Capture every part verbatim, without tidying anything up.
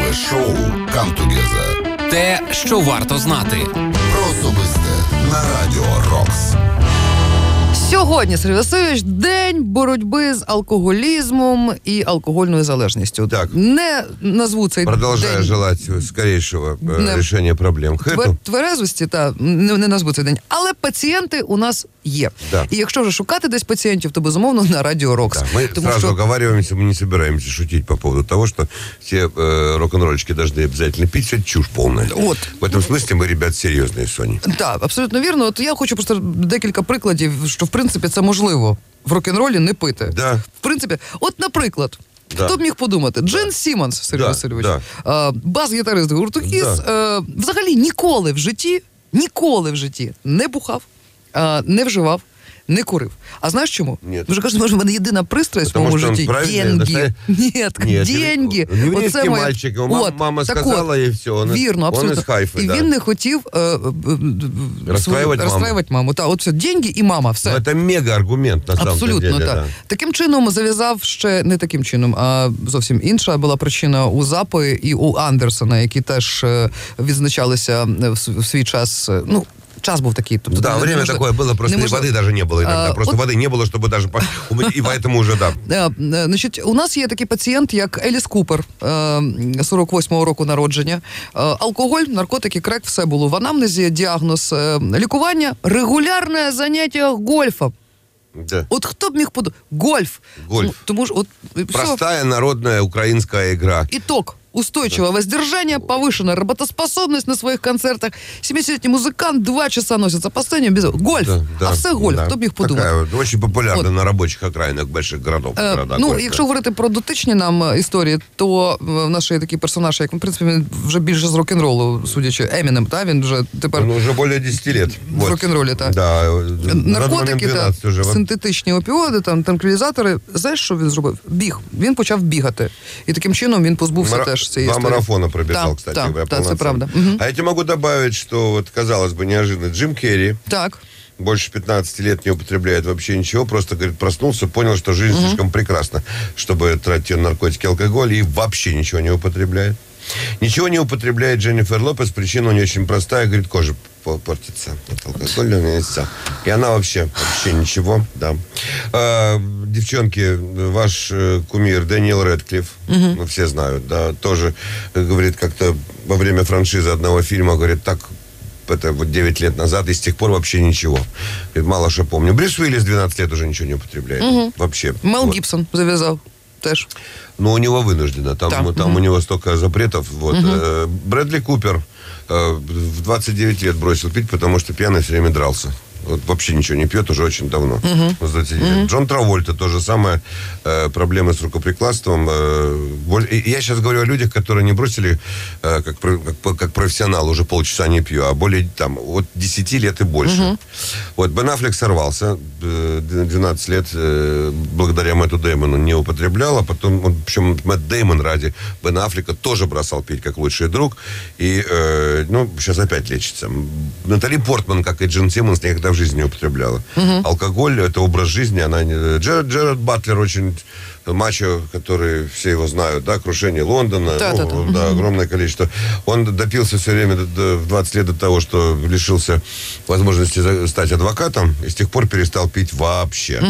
ранкове шоу «Come Together». Те, що варто знати. Про особисте на Радіо Рокс. Сьогодні, Сергій Васильович, день боротьби з алкоголізмом і алкогольною залежністю. Так. Не назву цей Продолжаю день... желать скорейшего Не. решения проблем. Твер... Тверезості, та, не, не назву цей день. Але пацієнти у нас є. Да. І якщо вже шукати десь пацієнтів, то, безумовно, на Радіо Рокс. Да, мы Тому сразу що... оговариваемся, мы не собираемся шутить по поводу того, что все э, рок-н-ролльчики должны обязательно пить. Все это чушь полная. Вот. В этом смысле мы, ребят, серьезные, Соня. Так, абсолютно вірно. От я хочу просто декілька прикладів, що, в принципі, це можливо в рок-н-ролі не пити. Да. В принципі, от, наприклад, Да. хто б міг подумати? Джин Сімонс, Сергій Да, Васильович, да. а, бас-гітарист гурту Кіс, Да. а, взагалі ніколи в житті, ніколи в житті не бухав, а, не вживав, не курив. А знаєш чому? Ні. Дуже кажуть, може, в мене єдина пристрасть в Потому моєму что он житті. правильный, Деньги. Нет, Нет, деньги. не еврейский Оце моє- мальчик. Мама, От, мама так сказала, от, и все. Он, вірно, он абсолютно. из Хайфи, І да. він не хотів е, е, е, Розстраювати маму. розстраювати маму. Так, от все, деньги і мама, все. Ну, это мега-аргумент, на самом Абсолютно, деле. так. Да. Таким чином зав'язав ще не таким чином, а зовсім інша була причина у Запи і у Андерсона, які теж е, відзначалися в с- в свій час. е, Ну, час був такий. Тобто, Да, не- время неможливо- такое было, просто и неможливо. воды даже не было иногда. А, просто от- воды не было, чтобы даже... по- И поэтому уже, да. Е, е, Значить, у нас є такий пацієнт, як Еліс Купер, е, сорок восьмого року народження. Е, Алкоголь, наркотики, крек, все було в анамнезі, діагноз, е, лікування, регулярне заняття гольфом. Да. От хто б міг подумати? Гольф. Гольф. Тому, тому ж, от, і все. Простая народная украинская игра. Итог. Устойчивое воздержание, повышенная работоспособность на своих концертах. семидесятилетний музыкант два часа носится по сцене без... Гольф. Да, да, а все гольф. да. Хто б міг подумати? Такая вот, очень популярна От. на рабочих окраинах больших городов. Е, города, ну, гольф, якщо да. говорити про дотичні нам е, історії, то е, в нас є такий персонаж, як, в принципі, він вже більше з рок-н-ролу, судячи, Емінем, та? Він вже тепер Ну, уже более десяти лет. в рок-н-ролі, так. Да. Наркотики, та, двенадцать уже. Вот. синтетичні опіоди, там, транквілізатори. Знаєш, що він зробив? Біг. Він почав бігати. І таким чином він позбувся Мара- теж цієї Два історії. марафона пробежал, Да, кстати. да, я да, это полноценно. правда. Мгм. А я тебе могу добавить, что, вот, казалось бы, неожиданно, Джим Керри Так. больше пятнадцати лет не употребляет вообще ничего, просто, говорит, проснулся, понял, что жизнь Мгм. слишком прекрасна, чтобы тратить на наркотики, алкоголь, и вообще ничего не употребляет. Ничего не употребляет Дженнифер Лопес, причина у нее очень простая, говорит, кожа по- портится от алкоголя, у нее есть. И она вообще, вообще ничего, да. А, девчонки, ваш э, кумир Дэниел Рэдклифф, ну, все знают, да, тоже, э, говорит, как-то во время франшизы одного фильма, говорит, так, это вот девять лет назад, и с тех пор вообще ничего. Говорит, мало что помню. Брюс Уиллис двенадцать лет уже ничего не употребляет. Мгм. Вообще. Мел Вот. Гібсон зав'язав теж. Но у него вынуждено. Там, Да. там Мгм. у него столько запретов. Вот. Э, Брэдли Купер э, в двадцать девять лет бросил пить, потому что пьяный все время дрался. Вот вообще ничего не пьет уже очень давно. С двадцати лет. Джон Травольта то же самое. Э, проблемы с рукоприкладством. Э, боль- и я сейчас говорю о людях, которые не бросили э, как, про- как, как профессионал, уже полчаса не пью, а более там от десяти лет и больше. Вот Бен Аффлек сорвался. э, двенадцать лет э, благодаря Мэтту Дэймону не употреблял, а потом, он, причем Мэтт Дэймон ради Бен Аффлека тоже бросал пить как лучший друг. И, э, ну, сейчас опять лечится. Натали Портман, как и Джин Симмонс, никогда в жизни не употребляла. Алкоголь, это образ жизни. Она не... Джеред, Джеред Батлер очень мачо, который все его знают, да, крушение Лондона, Да, ну, да, да. да, огромное количество. Он допился все время до- до- в двадцать лет до того, что лишился возможности за- стать адвокатом, и с тех пор перестал пить вообще.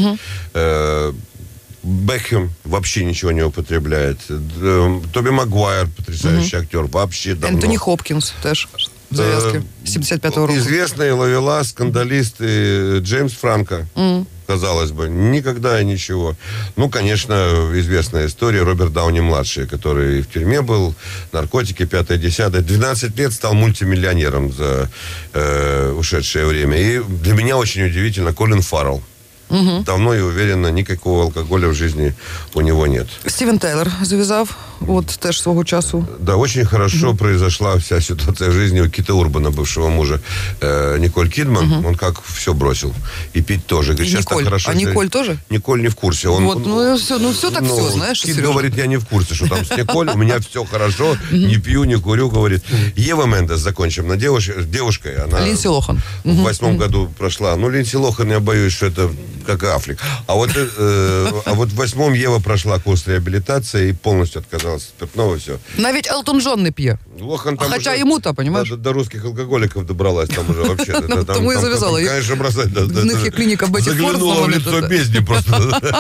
Э, Бекхэм вообще ничего не употребляет. Э, Тоби Магуайр, потрясающий актер, вообще давно. Ентоні Хопкінс теж зав'язки. Э, сімдесят п'ятого року. Известный ловелас, скандалист и Джеймс Франко, казалось бы, никогда и ничего. Ну, конечно, известная история Роберт Дауни-младший, который и в тюрьме был, наркотики, пятое, десятое. двенадцать лет стал мультимиллионером за э, ушедшее время. И для меня очень удивительно Колин Фаррелл. Давно и уверенно, никакого алкоголя в жизни у него нет. Стівен Тейлор зав'язав, от теж свого часу. Да, очень хорошо произошла вся ситуация в жизни у Кита Урбана, бывшего мужа э, Николь Кидман. Он как все бросил. И пить тоже. Говорит, И сейчас Николь. так хорошо. А Николь тоже? Николь не в курсе. Он, Вот, он- ну, все, ну, все так ну, все, знаешь, Кит Сережа. говорит, я не в курсе, что там с Николь, у меня все хорошо, не пью, не курю, говорит. Ева Мендес, закончим на девуш... девушкой. Она Линдси Лохан. в восьмом году прошла. Ну, Линдси Лохан, я боюсь, что это как и Африк. А вот, э, а вот в восьмом Ева прошла курс реабилитации и полностью отказалась от спиртного, все. Навіть Елтон Джон не п'є. Лохан там Хотя уже ему-то, понимаешь? До, до русских алкоголиков добралась там уже вообще. Ну, тому і зав'язала. Конечно, бросать. В них є клініка Бетті Форд. Заглянула в лицо бездни просто.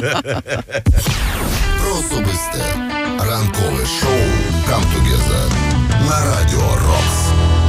Про особисте ранкове шоу «Come Together» на Радіо Рокс.